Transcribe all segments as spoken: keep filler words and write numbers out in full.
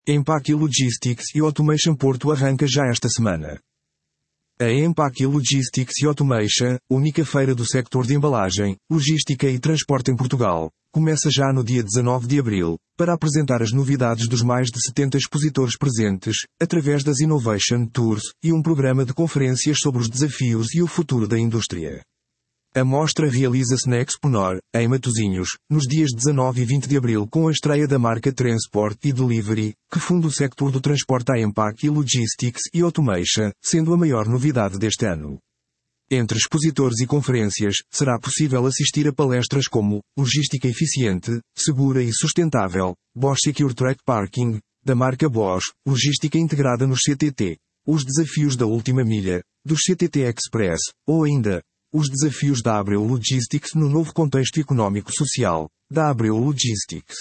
Empaque Logistics e Automation Porto arranca já esta semana. A Empaque Logistics e Automation, única feira do sector de embalagem, logística e transporte em Portugal, começa já no dia dezanove de abril, para apresentar as novidades dos mais de setenta expositores presentes, através das Innovation Tours e um programa de conferências sobre os desafios e o futuro da indústria. A mostra realiza-se na Exponor, em Matosinhos, nos dias dezanove e vinte de abril com a estreia da marca Transport e Delivery, que funda o sector do transporte à Empaque Logistics e Automation, sendo a maior novidade deste ano. Entre expositores e conferências, será possível assistir a palestras como Logística Eficiente, Segura e Sustentável, Bosch Secure Truck Parking, da marca Bosch, Logística Integrada nos C T T, Os Desafios da Última Milha, dos C T T Express, ou ainda, Os Desafios da Abreu Logistics no novo contexto económico-social, da Abreu Logistics.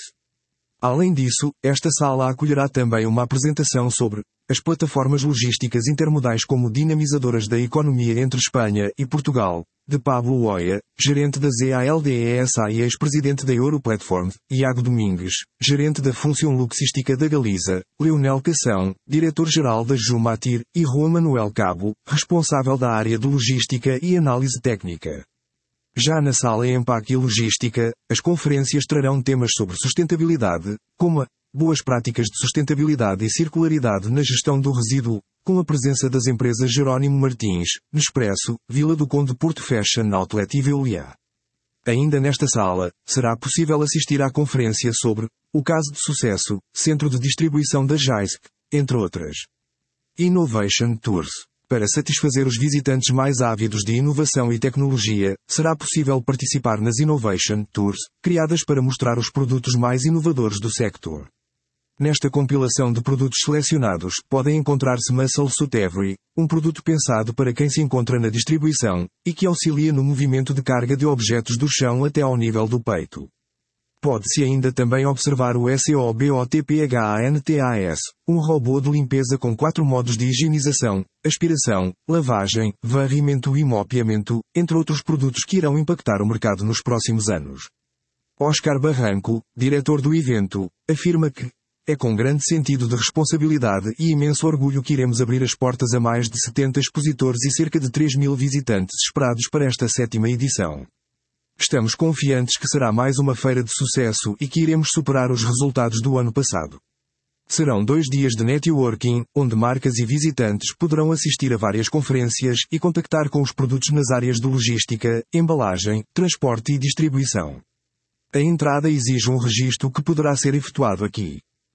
Além disso, esta sala acolherá também uma apresentação sobre as plataformas logísticas intermodais como dinamizadoras da economia entre Espanha e Portugal, de Pablo Oia, gerente da Z A L D E S A e ex-presidente da Europlatform, Iago Domingues, gerente da Função Logistica da Galiza, Leonel Cação, diretor-geral da Jumatir, e Juan Manuel Cabo, responsável da área de logística e análise técnica. Já na sala Empaque Logística, as conferências trarão temas sobre sustentabilidade, como a boas práticas de sustentabilidade e circularidade na gestão do resíduo, com a presença das empresas Jerónimo Martins, Nespresso, Vila do Conde Porto Fashion Outlet e Veolia. Ainda nesta sala, será possível assistir à conferência sobre o caso de sucesso, Centro de Distribuição da Jaisk, entre outras. Innovation Tours. Para satisfazer os visitantes mais ávidos de inovação e tecnologia, será possível participar nas Innovation Tours, criadas para mostrar os produtos mais inovadores do sector. Nesta compilação de produtos selecionados, podem encontrar-se Muscle Suit Every, um produto pensado para quem se encontra na distribuição, e que auxilia no movimento de carga de objetos do chão até ao nível do peito. Pode-se ainda também observar o SOBOTPHANTAS, um robô de limpeza com quatro modos de higienização, aspiração, lavagem, varrimento e mopeamento, entre outros produtos que irão impactar o mercado nos próximos anos. Oscar Barranco, diretor do evento, afirma que é com grande sentido de responsabilidade e imenso orgulho que iremos abrir as portas a mais de setenta expositores e cerca de três mil visitantes esperados para esta sétima edição. Estamos confiantes que será mais uma feira de sucesso e que iremos superar os resultados do ano passado. Serão dois dias de networking, onde marcas e visitantes poderão assistir a várias conferências e contactar com os produtos nas áreas de logística, embalagem, transporte e distribuição. A entrada exige um registro que poderá ser efetuado aqui.